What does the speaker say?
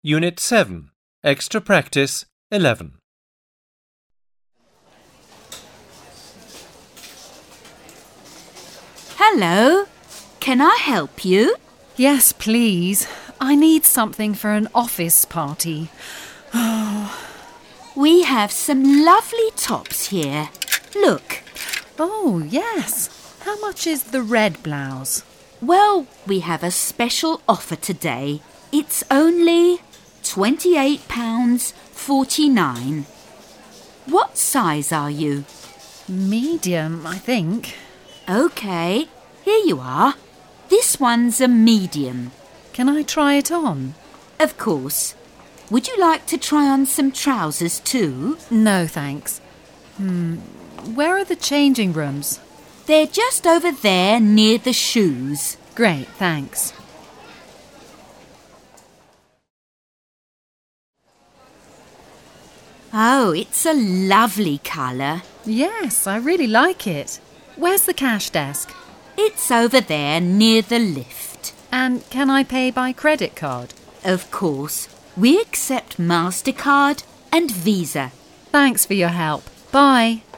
Unit 7, Extra Practice 11. Hello, can I help you? Yes, please. I need something for an office party. We have some lovely tops here. Look. Oh, yes. How much is the red blouse? Well, we have a special offer today. It's only £28.49. What size are you? Medium, I think. OK, here you are. This one's a medium. Can I try it on? Of course. Would you like to try on some trousers too? No, thanks. Where are the changing rooms? They're just over there near the shoes. Great, thanks. Oh, it's a lovely colour. Yes, I really like it. Where's the cash desk? It's over there near the lift. And can I pay by credit card? Of course. We accept MasterCard and Visa. Thanks for your help. Bye.